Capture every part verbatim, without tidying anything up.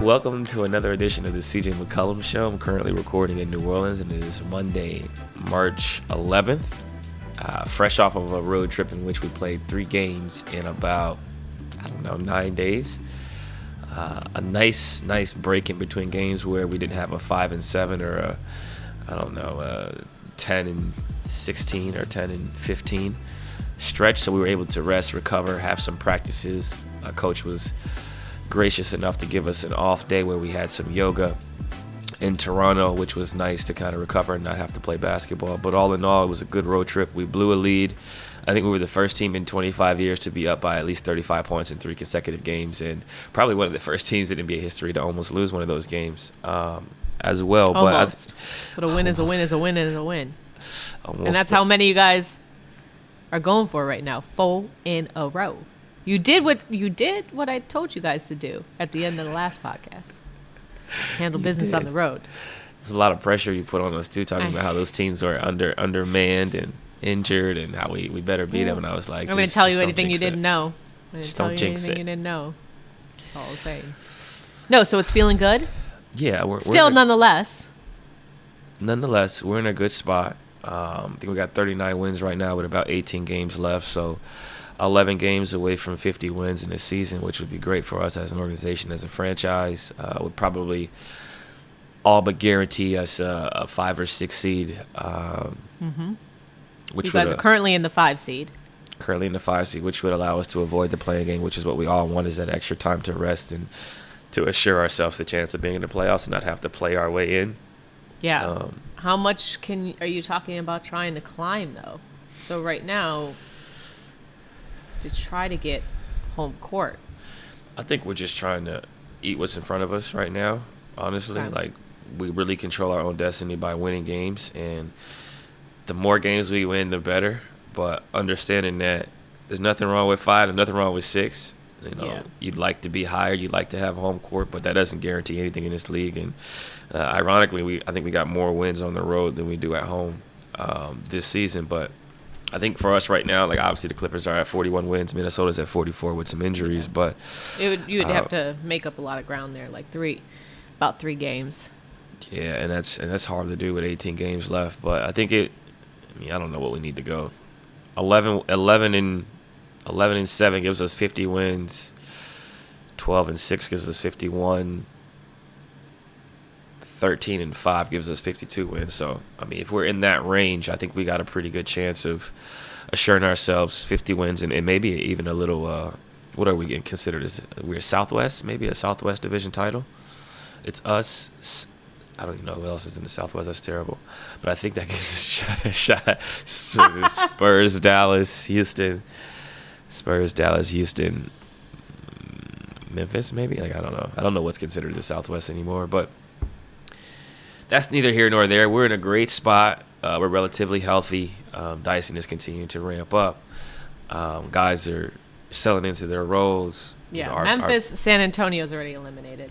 welcome to another edition of the C J McCollum Show. I'm currently recording in New Orleans, and it is Monday, March eleventh. Uh, fresh off of a road trip in which we played three games in about, I don't know, nine days. Uh, a nice, nice break in between games where we didn't have a five and seven or a, I don't know, a ten and sixteen or ten and fifteen stretch. So we were able to rest, recover, have some practices. Our coach was gracious enough to give us an off day where we had some yoga in Toronto, which was nice to kind of recover and not have to play basketball. But all in all, it was a good road trip. We blew a lead. I think we were the first team in twenty-five years to be up by at least thirty-five points in three consecutive games, and probably one of the first teams in N B A history to almost lose one of those games um, as well. Almost. But, but a win is a win is a win is a win. Almost. And that's how many you guys are going for right now. Four in a row. You did what you did what I told you guys to do at the end of the last podcast. Handle business on the road. There's a lot of pressure you put on us too, talking I, about how those teams were under undermanned and injured, and how we, we better beat them. And I was like, I'm going to tell you anything you didn't it. know. I'm just tell don't you jinx anything it. You didn't know. That's all I'm saying. No, so it's feeling good. Yeah, we're still we're nonetheless. Nonetheless, we're in a good spot. Um, I think we got thirty-nine wins right now with about eighteen games left. So eleven games away from fifty wins in this season, which would be great for us as an organization, as a franchise. Uh, would probably all but guarantee us a, a five or six seed. Um, mm-hmm. Which you guys would, are currently in the five seed. Currently in the five seed, which would allow us to avoid the play-in game, which is what we all want, is that extra time to rest and to assure ourselves the chance of being in the playoffs and not have to play our way in. Yeah. Um, How much can are you talking about trying to climb, though? So right now, to try to get home court. I think we're just trying to eat what's in front of us right now, honestly. Okay. Like, we really control our own destiny by winning games, and the more games we win, the better. But understanding that there's nothing wrong with five and nothing wrong with six. You know, yeah. You'd like to be higher, you'd like to have home court, but that doesn't guarantee anything in this league. And uh, ironically, we I think we got more wins on the road than we do at home um, this season. But I think for us right now, like, obviously the Clippers are at forty-one wins, Minnesota's at forty-four with some injuries. Yeah. But it would you would uh, have to make up a lot of ground there, like three, about three games. Yeah, and that's and that's hard to do with eighteen games left. But I think it. I mean, I don't know what we need to go. eleven, eleven and eleven and seven gives us fifty wins. twelve and six gives us fifty-one. thirteen and five gives us fifty-two wins. So, I mean, if we're in that range, I think we got a pretty good chance of assuring ourselves fifty wins and, and maybe even a little, uh, what are we getting considered as? We're Southwest, maybe a Southwest Division title. It's us. I don't even know who else is in the Southwest. That's terrible. But I think that gives us a shot. Spurs, Dallas, Houston. Spurs, Dallas, Houston, Memphis, maybe? Like, I don't know. I don't know what's considered the Southwest anymore. But that's neither here nor there. We're in a great spot. Uh, we're relatively healthy. Um, Dyson is continuing to ramp up. Um, guys are selling into their roles. Yeah, you know, our, Memphis, our, San Antonio's already eliminated.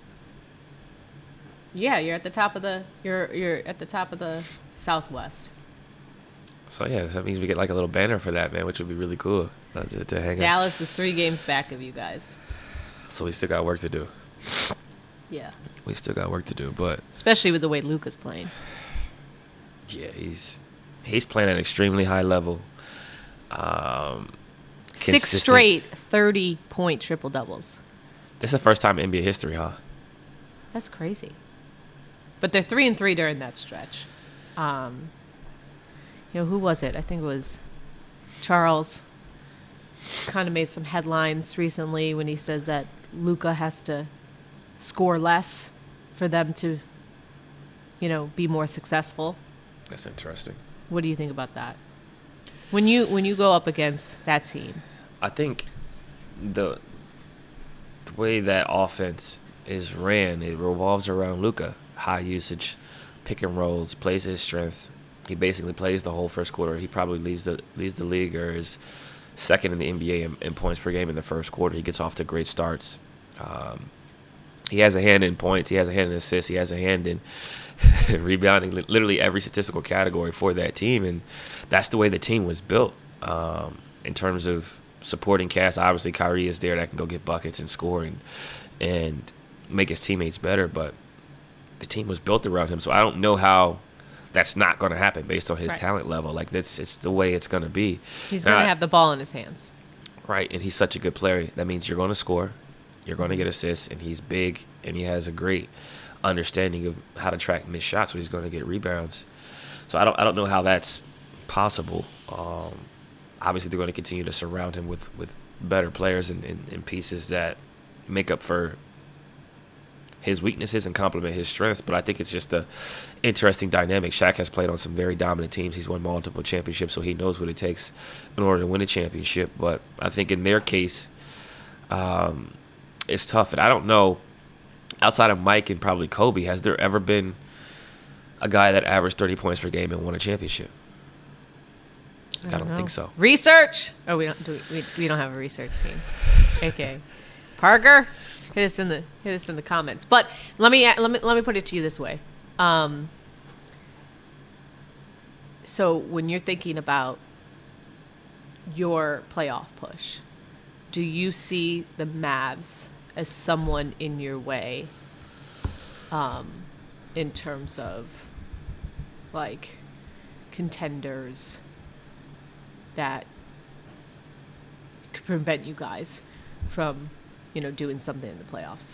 Yeah, you're at the top of the you're you're at the top of the Southwest. So yeah, that means we get like a little banner for that, man, which would be really cool uh, to, to hang. Dallas up. is three games back of you guys. So we still got work to do. Yeah. We still got work to do, but especially with the way Luka's playing. Yeah, he's he's playing at an extremely high level. Um, Six consistent. straight thirty-point triple doubles. This is the first time in N B A history, huh? That's crazy. But they're three and three during that stretch. Um, you know, who was it? I think it was Charles. Kind of made some headlines recently when he says that Luka has to score less for them to, you know, be more successful. That's interesting. What do you think about that? When you when you go up against that team, I think the the way that offense is ran, it revolves around Luka. High usage, pick and rolls, plays his strengths. He basically plays the whole first quarter. He probably leads the leads the league or is second in the N B A in, in points per game in the first quarter. He gets off to great starts. Um, he has a hand in points. He has a hand in assists. He has a hand in rebounding, literally every statistical category for that team. And that's the way the team was built. Um, in terms of supporting cast, obviously Kyrie is there that can go get buckets and score. And, and make his teammates better, but the team was built around him. So I don't know how that's not going to happen based on his right. talent level. Like, that's it's the way it's going to be. He's going to have the ball in his hands. Right, and he's such a good player. That means you're going to score, you're going to get assists, and he's big, and he has a great understanding of how to track missed shots, so he's going to get rebounds. So I don't I don't know how that's possible. Um, obviously, they're going to continue to surround him with, with better players and, and, and pieces that make up for his weaknesses and complement his strengths. But I think it's just a interesting dynamic. Shaq has played on some very dominant teams. He's won multiple championships, so he knows what it takes in order to win a championship. But I think in their case, um, it's tough. And I don't know, outside of Mike and probably Kobe, has there ever been a guy that averaged thirty points per game and won a championship? I don't, I don't think so. Research. Oh, we don't. Do we, we don't have a research team. Okay, Parker, hit us in the hit us in the comments. But let me let me let me put it to you this way. Um, so when you're thinking about your playoff push, do you see the Mavs as someone in your way? Um, in terms of like contenders that could prevent you guys from, you know, doing something in the playoffs?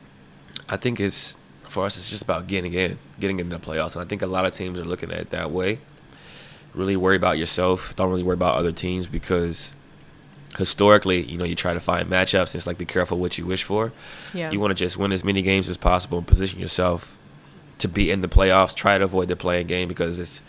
I think it's, for us, it's just about getting in, getting into the playoffs. And I think a lot of teams are looking at it that way. Really worry about yourself. Don't really worry about other teams, because historically, you know, you try to find matchups. And it's like, be careful what you wish for. Yeah. You want to just win as many games as possible and position yourself to be in the playoffs. Try to avoid the play-in game, because it's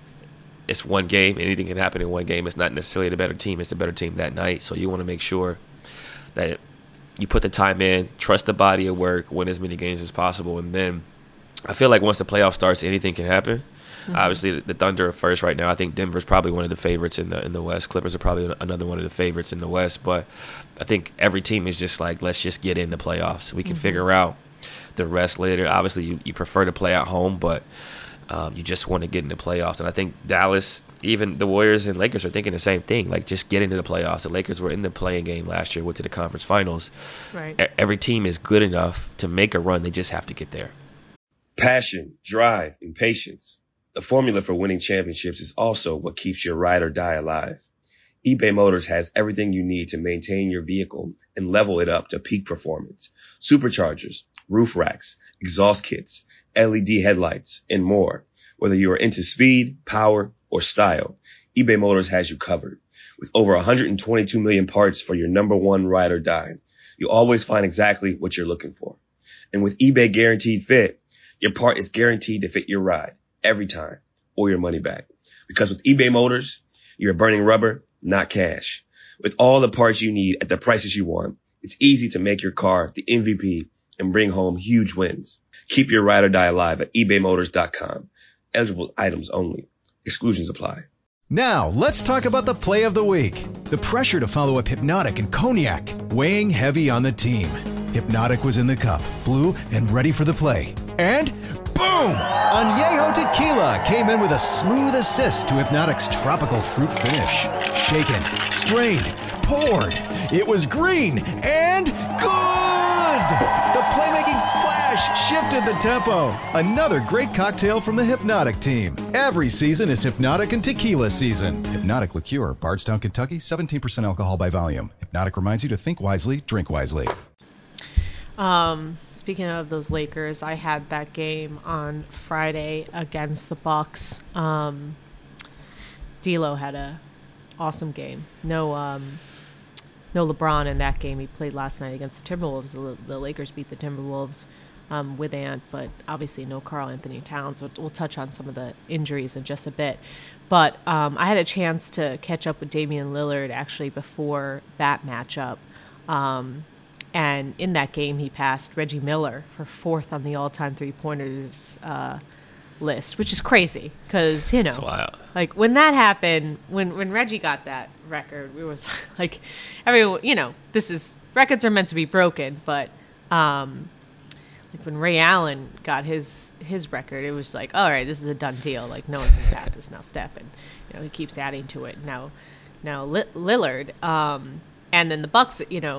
it's one game. Anything can happen in one game. It's not necessarily the better team. It's the better team that night. So you want to make sure that you put the time in, trust the body of work, win as many games as possible. And then I feel like once the playoff starts, anything can happen. Mm-hmm. Obviously, the Thunder are first right now. I think Denver's probably one of the favorites in the in the West. Clippers are probably another one of the favorites in the West. But I think every team is just like, let's just get in the playoffs. We can mm-hmm. figure out the rest later. Obviously, you, you prefer to play at home, but um, you just want to get into playoffs. And I think Dallas, even the Warriors and Lakers are thinking the same thing. Like, just get into the playoffs. The Lakers were in the play-in game last year, went to the conference finals. Right. E- every team is good enough to make a run. They just have to get there. Passion, drive, and patience. The formula for winning championships is also what keeps your ride or die alive. eBay Motors has everything you need to maintain your vehicle and level it up to peak performance. Superchargers, roof racks, exhaust kits, L E D headlights, and more. Whether you are into speed, power, or style, eBay Motors has you covered. With over one hundred twenty-two million parts for your number one ride or die, you'll always find exactly what you're looking for. And with eBay Guaranteed Fit, your part is guaranteed to fit your ride every time, or your money back. Because with eBay Motors, you're burning rubber, not cash. With all the parts you need at the prices you want, it's easy to make your car the M V P and bring home huge wins. Keep your ride or die alive at ebay motors dot com. Eligible items only. Exclusions apply. Now, let's talk about the play of the week. The pressure to follow up Hypnotic and Cognac, weighing heavy on the team. Hypnotic was in the cup, blue, and ready for the play. And boom! Añejo Tequila came in with a smooth assist to Hypnotic's tropical fruit finish. Shaken, strained, poured. It was green and good! The playmaking splash shifted the tempo. Another great cocktail from the Hypnotic team. Every season is Hypnotic and Tequila season. Hypnotic Liqueur, Bardstown, Kentucky, seventeen percent alcohol by volume. Hypnotic reminds you to think wisely, drink wisely. Um, speaking of those Lakers, I had that game on Friday against the Bucks. Um, D'Lo had a awesome game. No, um, no LeBron in that game. He played last night against the Timberwolves. The, the Lakers beat the Timberwolves um, with Ant, but obviously no Karl Anthony Towns. We'll, we'll touch on some of the injuries in just a bit. But um, I had a chance to catch up with Damian Lillard actually before that matchup. Um, And in that game, he passed Reggie Miller for fourth on the all-time three-pointers uh, list, which is crazy because, you know, like when that happened, when, when Reggie got that record, it was like everyone, you know, this is records are meant to be broken. But um, like when Ray Allen got his his record, it was like, all right, this is a done deal. Like no one's going to pass this now, Steph. And, you know, he keeps adding to it. Now, now Lillard um, and then the Bucks, you know,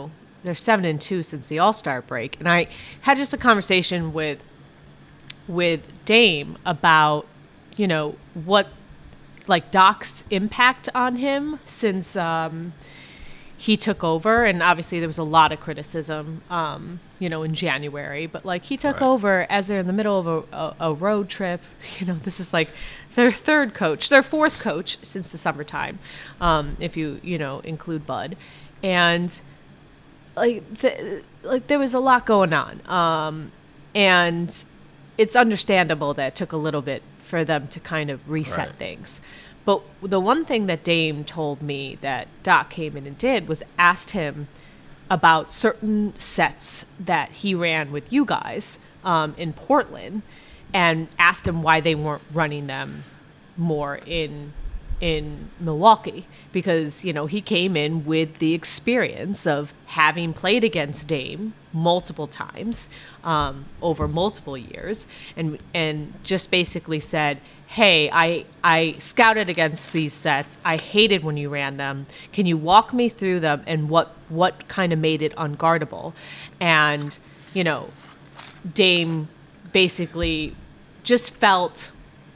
they're seven and two since the All-Star break. And I had just a conversation with with Dame about, you know, what like Doc's impact on him since um, he took over. And obviously there was a lot of criticism, um, you know, in January. But like he took right. over as they're in the middle of a, a, a road trip. You know, this is like their third coach, their fourth coach since the summertime, um, if you, you know, include Bud. And like the, like there was a lot going on. Um, and it's understandable that it took a little bit for them to kind of reset right. things. But the one thing that Dame told me that Doc came in and did was asked him about certain sets that he ran with you guys um, in Portland, and asked him why they weren't running them more in in Milwaukee, because, you know, he came in with the experience of having played against Dame multiple times um, over multiple years, and and just basically said, hey, I I scouted against these sets. I hated when you ran them. Can you walk me through them and what what kind of made it unguardable? And, you know, Dame basically just felt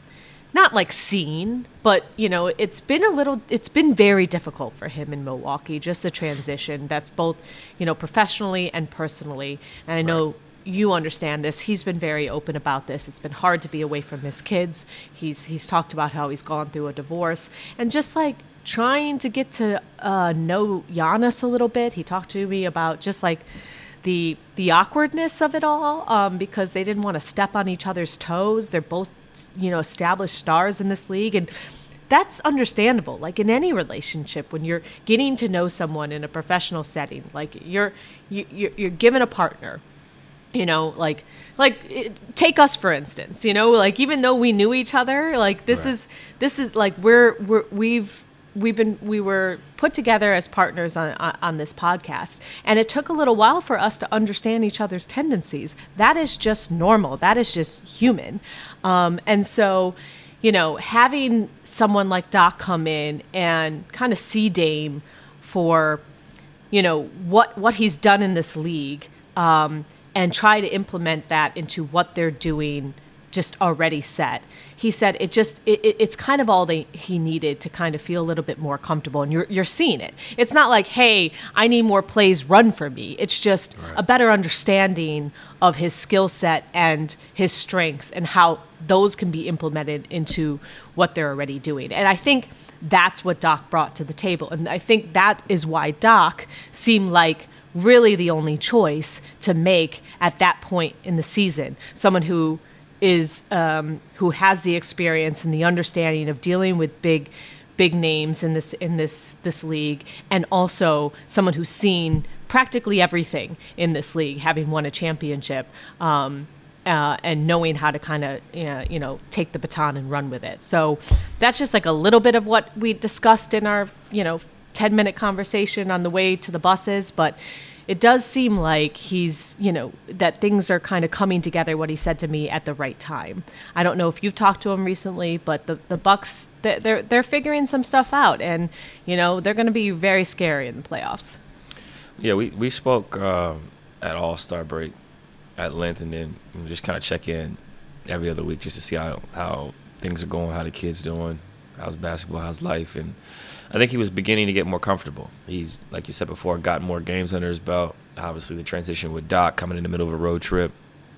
not like seen, but, you know, it's been a little, it's been very difficult for him in Milwaukee, just the transition. That's both, you know, professionally and personally. And I know right. you understand this. He's been very open about this. It's been hard to be away from his kids. He's, he's talked about how he's gone through a divorce and just like trying to get to uh, know Giannis a little bit. He talked to me about just like the, the awkwardness of it all, um, because they didn't want to step on each other's toes. They're both, you know, established stars in this league, and that's understandable. Like in any relationship, when you're getting to know someone in a professional setting, like you're you, you're, you're given a partner, you know, like like it, take us for instance, you know, like even though we knew each other, like this right. is this is like we're we're we've we've been we were put together as partners on, on on this podcast, and it took a little while for us to understand each other's tendencies. That is just normal. That is just human. Um, and so, you know, having someone like Doc come in and kind of see Dame for, you know, what what he's done in this league, um, and try to implement that into what they're doing just already set. He said it just it, it's kind of all they he needed to kind of feel a little bit more comfortable, and you're you're seeing it. It's not like, hey, I need more plays run for me. It's just right. a better understanding of his skill set and his strengths and how those can be implemented into what they're already doing. And I think that's what Doc brought to the table, and I think that is why Doc seemed like really the only choice to make at that point in the season. Someone who is um, who has the experience and the understanding of dealing with big, big names in this in this this league, and also someone who's seen practically everything in this league, having won a championship, um, uh, and knowing how to kind of uh, you know take the baton and run with it. So that's just like a little bit of what we discussed in our you know ten minute conversation on the way to the buses, but it does seem like he's, you know, that things are kind of coming together, what he said to me, at the right time. I don't know if you've talked to him recently, but the, the Bucks, they're they're figuring some stuff out, and, you know, they're going to be very scary in the playoffs. Yeah, we, we spoke uh, at All-Star break at length, and then we just kind of check in every other week just to see how, how things are going, how the kids doing, how's basketball, how's life, and I think he was beginning to get more comfortable. He's, like you said before, got more games under his belt. Obviously, the transition with Doc coming in the middle of a road trip.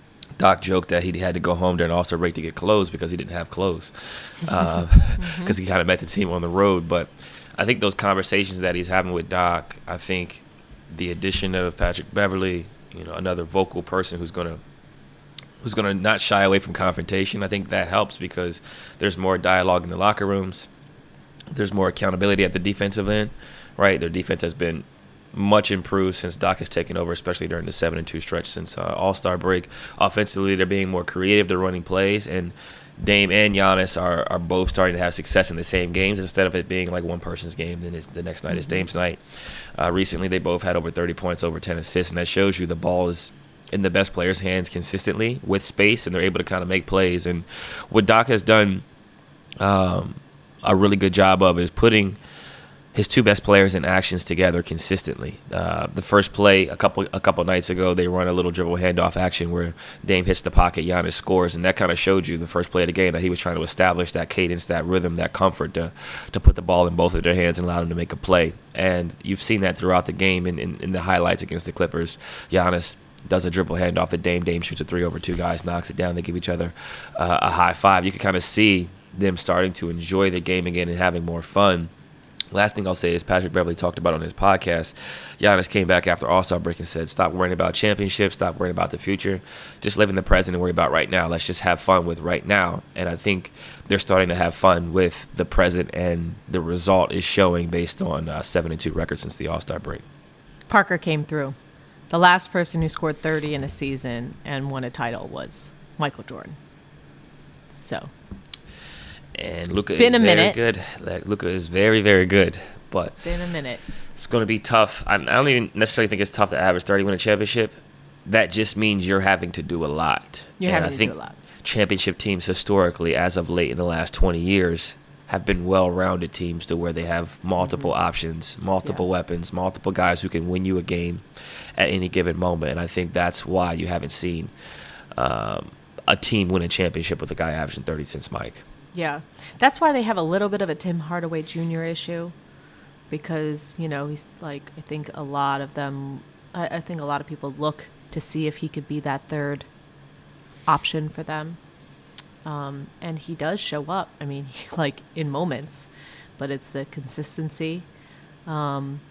Doc joked that he had to go home during All-Star break to get clothes because he didn't have clothes, because uh, mm-hmm. he kind of met the team on the road. But I think those conversations that he's having with Doc, I think the addition of Patrick Beverley, you know, another vocal person who's going to who's going to not shy away from confrontation, I think that helps because there's more dialogue in the locker rooms. There's more accountability at the defensive end, right? Their defense has been much improved since Doc has taken over, especially during the seven and two stretch since uh, All-Star break. Offensively, they're being more creative. They're running plays, and Dame and Giannis are, are both starting to have success in the same games instead of it being like one person's game. Then it's, the next night mm-hmm. is Dame's night. Uh, recently, they both had over thirty points, over ten assists, and that shows you the ball is in the best players' hands consistently with space, and they're able to kind of make plays. And what Doc has done um, – a really good job of is putting his two best players in actions together consistently. Uh, the first play a couple a couple nights ago, they run a little dribble handoff action where Dame hits the pocket, Giannis scores, and that kind of showed you the first play of the game that he was trying to establish that cadence, that rhythm, that comfort to to put the ball in both of their hands and allow them to make a play. And you've seen that throughout the game in, in, in the highlights against the Clippers. Giannis does a dribble handoff to Dame. Dame shoots a three over two guys, knocks it down. They give each other uh, a high five. You can kind of see them starting to enjoy the game again and having more fun. Last thing I'll say is Patrick Beverley talked about on his podcast. Giannis came back after All-Star break and said, stop worrying about championships, stop worrying about the future. Just live in the present and worry about right now. Let's just have fun with right now. And I think they're starting to have fun with the present, and the result is showing based on a seven and two record since the All-Star break. Parker came through. The last person who scored thirty in a season and won a title was Michael Jordan. So... And Luka is Been a very minute. good. Like, Luka is very, very good. But Been a minute. it's going to be tough. I, I don't even necessarily think it's tough to average thirty win a championship. That just means you're having to do a lot. You're and having I to think do a lot. Championship teams historically, as of late in the last twenty years, have been well-rounded teams to where they have multiple Mm-hmm. options, multiple Yeah. weapons, multiple guys who can win you a game at any given moment. And I think that's why you haven't seen um, a team win a championship with a guy averaging thirty since Mike. Yeah. That's why they have a little bit of a Tim Hardaway Junior issue, because, you know, he's like, I think a lot of them, I, I think a lot of people look to see if he could be that third option for them. Um, and he does show up. I mean, like in moments, but it's the consistency. Um,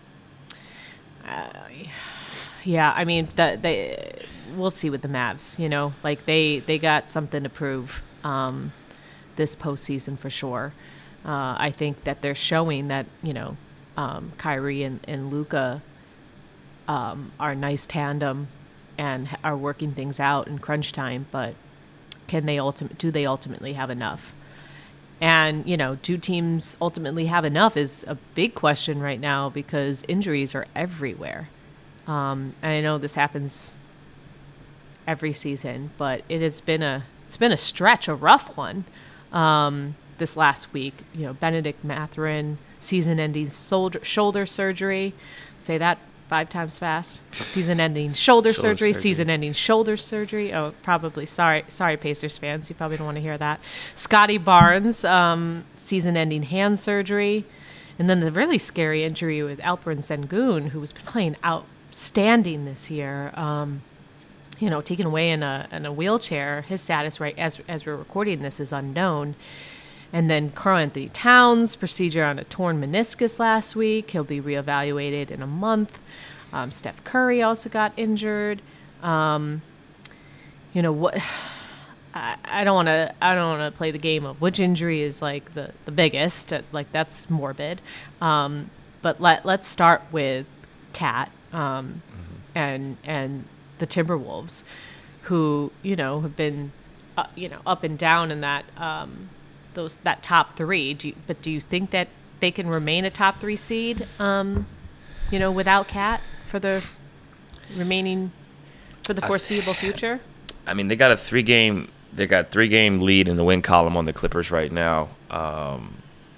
uh, yeah, I mean, that they, we'll see with the Mavs, you know, like they, they got something to prove. Um, this postseason for sure. Uh, I think that they're showing that, you know, um, Kyrie and, and Luka um, are a nice tandem and are working things out in crunch time, but can they ultimate, do they ultimately have enough? And, you know, do teams ultimately have enough is a big question right now because injuries are everywhere. Um, and I know this happens every season, but it has been a, it's been a stretch, a rough one. Um, this last week, you know, Benedict Mathurin, season-ending shoulder, shoulder surgery. Say that five times fast. Season-ending shoulder, Shoulder surgery, surgery. season-ending shoulder surgery. Oh, probably. Sorry, sorry, Pacers fans. You probably don't want to hear that. Scotty Barnes, um, season-ending hand surgery. And then the really scary injury with Alperen Sengun, who has been playing outstanding this year. Um, you know, taken away in a in a wheelchair. His status, right as as we're recording this, is unknown. And then Karl Anthony Towns, procedure on a torn meniscus last week. He'll be reevaluated in a month. Um, Steph Curry also got injured. Um, you know what? I, I don't want to. I don't want to play the game of which injury is like the the biggest. Like that's morbid. Um, but let let's start with Cat um, mm-hmm. and and. the Timberwolves, who, you know, have been, uh, you know, up and down in that um, those that top three. Do you, but do you think that they can remain a top three seed, um, you know, without Cat for the remaining for the foreseeable future? I mean, they got a three game they got three game lead in the win column on the Clippers right now. Um,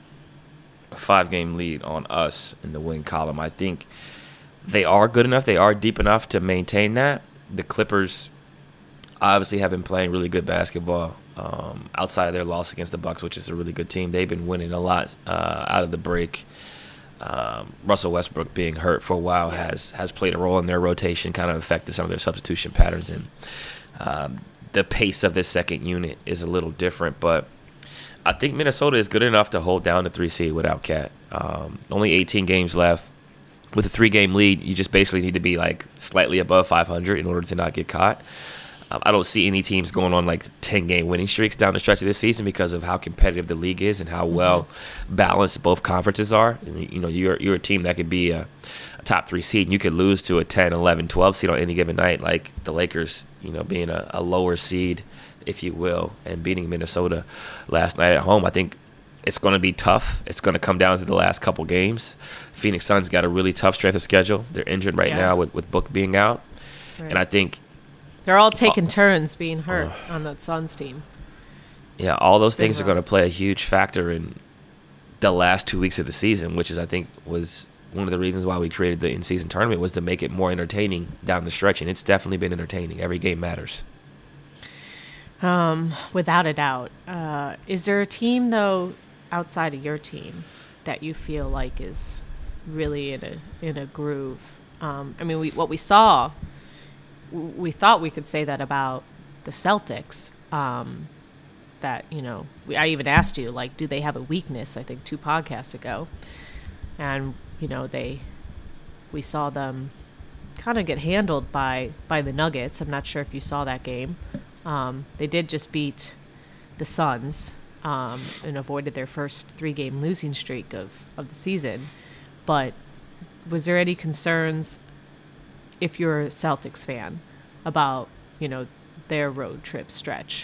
a five game lead on us in the win column. I think they are good enough. They are deep enough to maintain that. The Clippers obviously have been playing really good basketball um, outside of their loss against the Bucks, which is a really good team. They've been winning a lot uh, out of the break. Um, Russell Westbrook being hurt for a while has has played a role in their rotation, kind of affected some of their substitution patterns. And um, the pace of this second unit is a little different. But I think Minnesota is good enough to hold down the three seed without Cat. Um, only eighteen games left. With a three-game lead, you just basically need to be like slightly above five hundred in order to not get caught. Um, I don't see any teams going on like ten-game winning streaks down the stretch of this season because of how competitive the league is and how well balanced both conferences are. And, you know, you're you're a team that could be a, a top three seed, and you could lose to a ten, eleven, twelve seed on any given night, like the Lakers, you know, being a, a lower seed, if you will, and beating Minnesota last night at home. I think it's going to be tough. It's going to come down to the last couple games. Phoenix Suns got a really tough strength of schedule. They're injured right Yeah. now with, with Book being out. Right. And I think They're all taking turns being hurt on that Suns team. Yeah, all those It's been things are rough. going to play a huge factor in the last two weeks of the season, which is, I think, was one of the reasons why we created the in-season tournament, was to make it more entertaining down the stretch, and it's definitely been entertaining. Every game matters. Um, without a doubt. Uh, is there a team, though, outside of your team that you feel like is really in a in a groove? Um, I mean, we, what we saw, we thought we could say that about the Celtics. Um, that, you know, we, I even asked you, like, do they have a weakness? I think two podcasts ago, and you know, they, we saw them kind of get handled by by the Nuggets. I'm not sure if you saw that game. Um, they did just beat the Suns um, and avoided their first three-game losing streak of, of the season. But was there any concerns, if you're a Celtics fan, about, you know, their road trip stretch?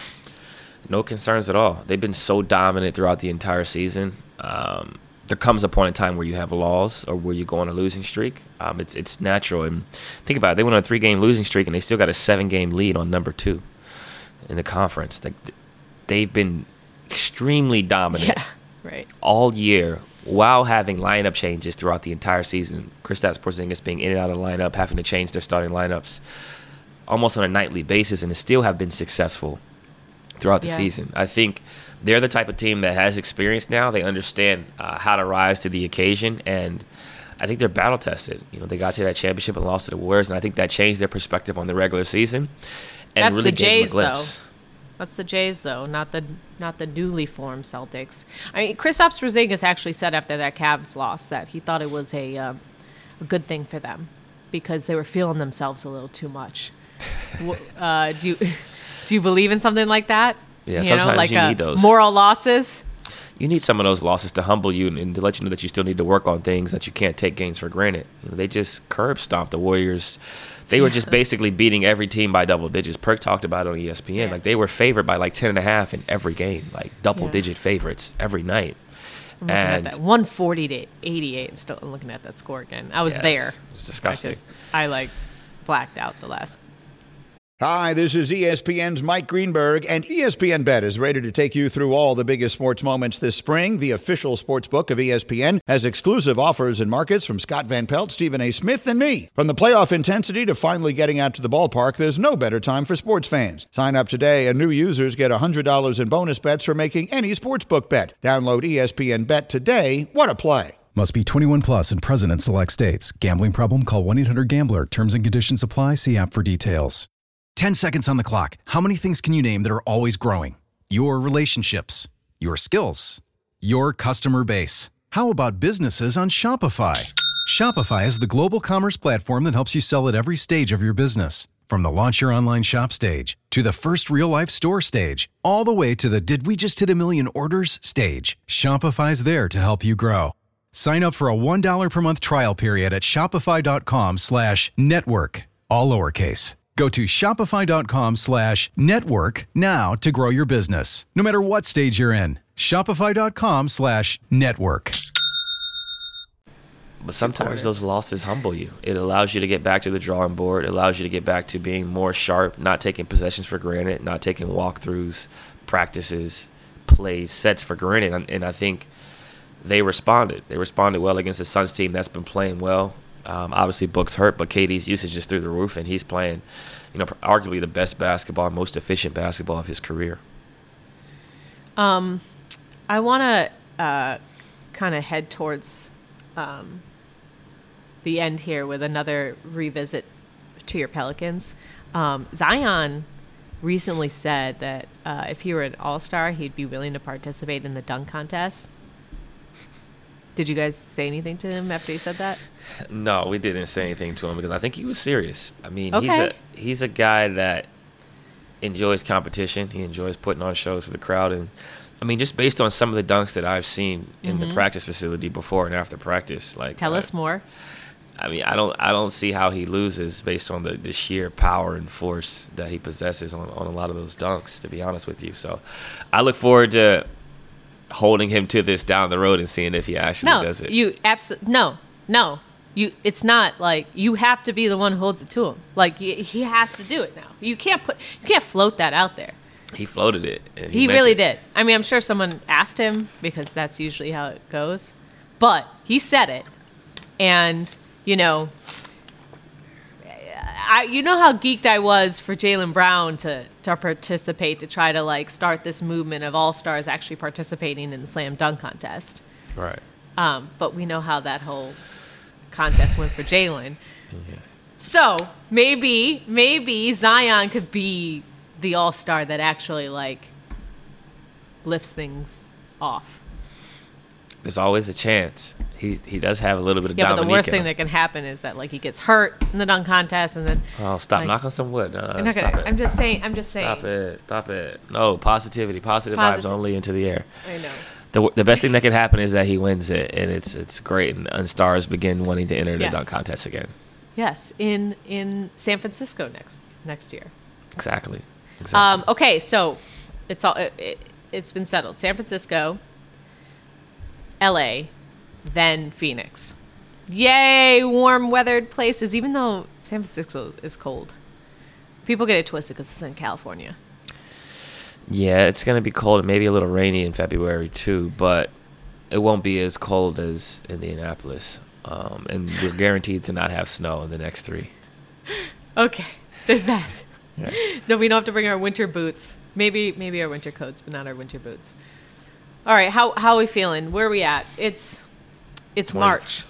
No concerns at all. They've been so dominant throughout the entire season. Um, there comes a point in time where you have laws or where you go on a losing streak. Um, it's it's natural. And think about it. They went on a three-game losing streak, and they still got a seven-game lead on number two in the conference. Like, they've been extremely dominant yeah, right. all year while having lineup changes throughout the entire season. Kristaps Porzingis being in and out of the lineup, having to change their starting lineups almost on a nightly basis, and they still have been successful throughout the yeah. season. I think they're the type of team that has experience now. They understand uh, how to rise to the occasion, and I think they're battle tested. You know, they got to that championship and lost to the Warriors, and I think that changed their perspective on the regular season. And That's really the gave Jays, them a glimpse. though. That's the Jays, though, not the not the newly formed Celtics. I mean, Kristaps Porzingis actually said after that Cavs loss that he thought it was a, um, a good thing for them because they were feeling themselves a little too much. uh, do you do you believe in something like that? Yeah, you sometimes know, like you uh, need those moral losses. You need some of those losses to humble you and, and to let you know that you still need to work on things, that you can't take games for granted. You know, they just curb stomped the Warriors. They were just basically beating every team by double digits. Perk talked about it on E S P N. Yeah. Like, they were favored by like ten and a half in every game, like double Yeah. digit favorites every night. I'm looking and at that one forty to eighty-eight. I'm still looking at that score again. I was yeah, there. It's, it's disgusting. I, just, I like blacked out the last. Hi, this is E S P N's Mike Greenberg, and E S P N Bet is ready to take you through all the biggest sports moments this spring. The official sports book of E S P N has exclusive offers and markets from Scott Van Pelt, Stephen A. Smith, and me. From the playoff intensity to finally getting out to the ballpark, there's no better time for sports fans. Sign up today, and new users get one hundred dollars in bonus bets for making any sportsbook bet. Download E S P N Bet today. What a play. Must be twenty-one plus and present in select states. Gambling problem? Call one eight hundred gambler. Terms and conditions apply. See app for details. ten seconds on the clock. How many things can you name that are always growing? Your relationships, your skills, your customer base. How about businesses on Shopify? Shopify is the global commerce platform that helps you sell at every stage of your business. From the launch your online shop stage to the first real life store stage, all the way to the did we just hit a million orders stage. Shopify's there to help you grow. Sign up for a one dollar per month trial period at shopify.com slash network, all lowercase. Go to shopify.com slash network now to grow your business. No matter what stage you're in, shopify.com slash network. But sometimes those losses humble you. It allows you to get back to the drawing board. It allows you to get back to being more sharp, not taking possessions for granted, not taking walkthroughs, practices, plays, sets for granted. And, and I think they responded. They responded well against the Suns team that's been playing well. Um, obviously, Book's hurt, but K D's usage is through the roof, and he's playing, you know, arguably the best basketball, most efficient basketball of his career. Um, I want to uh, kind of head towards um, the end here with another revisit to your Pelicans. Um, Zion recently said that uh, if he were an all-star, he'd be willing to participate in the dunk contest. Did you guys say anything to him after he said that? No, we didn't say anything to him because I think he was serious. I mean, Okay. he's a he's a guy that enjoys competition. He enjoys putting on shows for the crowd. And, I mean, just based on some of the dunks that I've seen in Mm-hmm. the practice facility before and after practice. like Tell uh, us more. I mean, I don't I don't see how he loses based on the, the sheer power and force that he possesses on, on a lot of those dunks, to be honest with you. So I look forward to holding him to this down the road and seeing if he actually No, does it. you absolutely no, no. You, it's not like you have to be the one who holds it to him. Like you, he has to do it now. You can't put, you can't float that out there. He floated it. And He, he really it. did. I mean, I'm sure someone asked him because that's usually how it goes. But he said it. And, you know, I, you know how geeked I was for Jaylen Brown to, to participate, to try to, like, start this movement of all-stars actually participating in the slam dunk contest. Right. Um, but we know how that whole contest went for Jaylen. Yeah. So maybe, maybe Zion could be the all-star that actually, like, lifts things off. There's always a chance. He he does have a little bit of Yeah, but the Dominique worst in thing him. that can happen is that, like, he gets hurt in the dunk contest, and then Oh, stop! like, Knock on some wood. No, no, I'm, not stop gonna, it. I'm just saying. I'm just saying. Stop it! Stop it! No positivity, positive Posit- vibes only into the air. I know. The the best thing that can happen is that he wins it, and it's it's great, and, and stars begin wanting to enter the Yes. dunk contest again. Yes, in in San Francisco next next year. Exactly. Exactly. Um, okay, so it's all it, it, it's been settled. San Francisco, L A, then Phoenix. Yay, warm weathered places. Even though San Francisco is cold, people get it twisted because it's in California. Yeah, it's going to be cold and maybe a little rainy in February too, but it won't be as cold as Indianapolis. Um, and we're guaranteed to not have snow in the next three. Okay, there's that. Yeah. Then we don't have to bring our winter boots. Maybe maybe our winter coats, but not our winter boots. All right, how how are we feeling? Where are we at? It's it's twenty March.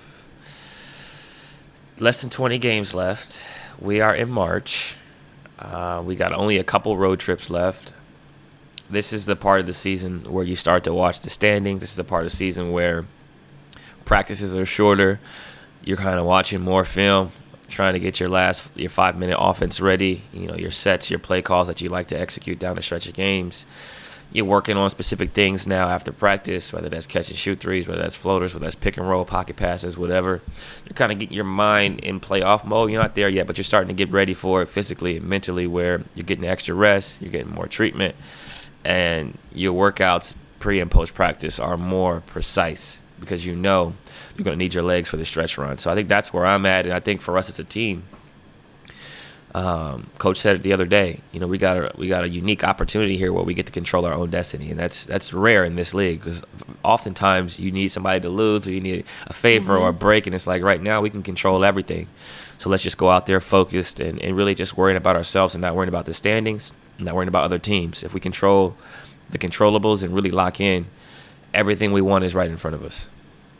Less than twenty games left. We are in March. Uh, we got only a couple road trips left. This is the part of the season where you start to watch the standings. This is the part of the season where practices are shorter. You're kind of watching more film, trying to get your last your five minute offense ready. You know, your sets, your play calls that you like to execute down the stretch of games. You're working on specific things now after practice, whether that's catch and shoot threes, whether that's floaters, whether that's pick and roll, pocket passes, whatever. You're kind of getting your mind in playoff mode. You're not there yet, but you're starting to get ready for it physically and mentally, where you're getting extra rest, you're getting more treatment, and your workouts pre and post practice are more precise because you know you're going to need your legs for the stretch run. So I think that's where I'm at, and I think for us as a team, um, Coach said it the other day. You know, we got a we got a unique opportunity here where we get to control our own destiny, and that's that's rare in this league because oftentimes you need somebody to lose or you need a favor mm-hmm. or a break, and it's like right now we can control everything. So let's just go out there focused and, and really just worrying about ourselves and not worrying about the standings, not worrying about other teams. If we control the controllables and really lock in, everything we want is right in front of us.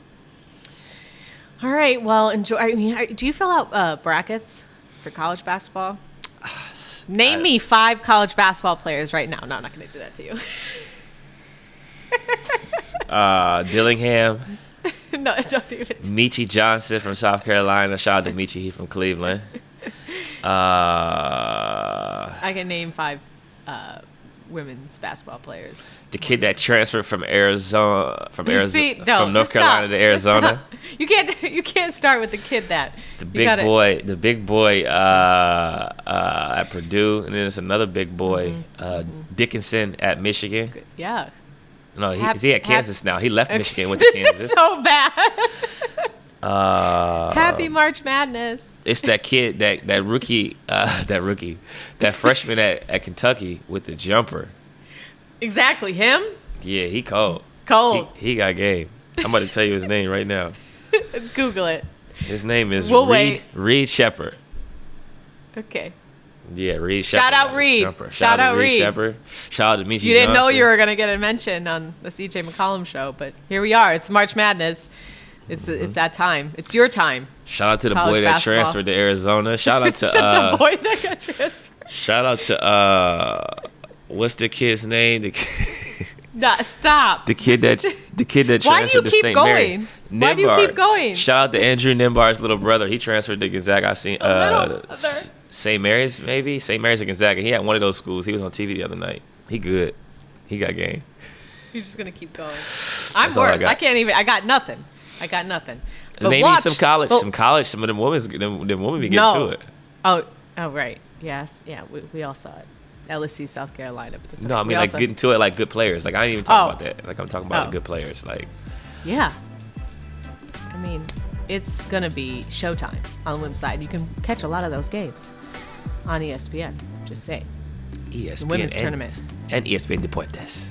All right. Well, enjoy. I mean, do you fill out uh, brackets for college basketball? Name I, me five college basketball players right now. No, I'm not going to do that to you. uh, Dillingham. No, don't do it. Meechie Johnson from South Carolina. Shout out to Meechie. He from Cleveland. Uh, I can name five uh, women's basketball players. The kid that transferred from Arizona, from Arizona, See, no, from North just Carolina stop. to Arizona. You can't. You can't start with the kid that. The you big gotta, boy, the big boy uh, uh, at Purdue, and then there's another big boy, Mm-hmm. uh, Dickinson at Michigan. Yeah. No, he, Hap- is he at hap- Kansas now? He left Okay. Michigan, went to This Kansas. is so bad. uh, Happy March Madness. It's that kid, that that rookie, uh, that rookie, that freshman at, at Kentucky with the jumper. Exactly him. Yeah, he cold. Cold. He, he got game. I'm about to tell you his name right now. Google it. His name is We'll Reed wait. Reed Shepherd. Okay. Yeah, Reed Shepherd. Shout out Reed. Jumper. Shout out to Reed Reed. Shepherd. Shout out to Meechie You didn't know Johnson. you were going to get a mention on the C J McCollum show, but here we are. It's March Madness. It's Mm-hmm. it's that time. It's your time. Shout out to the College boy that basketball. transferred to Arizona. Shout out to Shut uh, the boy that got transferred. shout out to uh, what's the kid's name? The, kid- Nah, stop. the kid that This is- the kid that Why do transferred you to keep Saint going? Mary. Why do you Nimbar. keep going? Shout out to Andrew Nimbar's little brother. He transferred to Gonzaga. I seen A little uh, brother. S- Saint Mary's maybe Saint Mary's or Gonzaga. He had one of those schools. He was on T V the other night. He good. He got game. You're just gonna keep going. I'm That's all I worse. I, got. can't even. I got nothing. I got nothing. But Maybe watch, some college, but- some college. Some of them women, them, them women be getting No. to it. Oh, oh, right. Yes. Yeah. We, we all saw it. L S U, South Carolina. But that's No, okay. I mean We like also- getting to it like good players. Like I ain't even talking Oh. about that. Like I'm talking about Oh. the good players. Like Yeah. I mean, it's gonna be showtime on the women's side. You can catch a lot of those games on E S P N. Just say E S P N the women's and, tournament. and E S P N Deportes.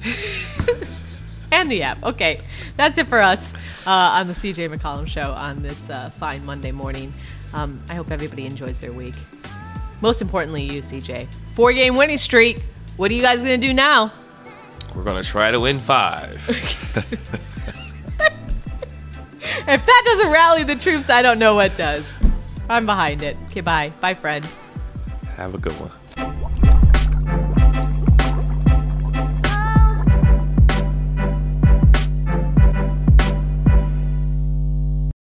And the app. Okay, that's it for us uh, on the C J McCollum Show on this uh, fine Monday morning. Um, I hope everybody enjoys their week. Most importantly, you, C J. Four-game winning streak. What are you guys going to do now? We're going to try to win five. If that doesn't rally the troops, I don't know what does. I'm behind it. Okay, bye. Bye, friend. Have a good one.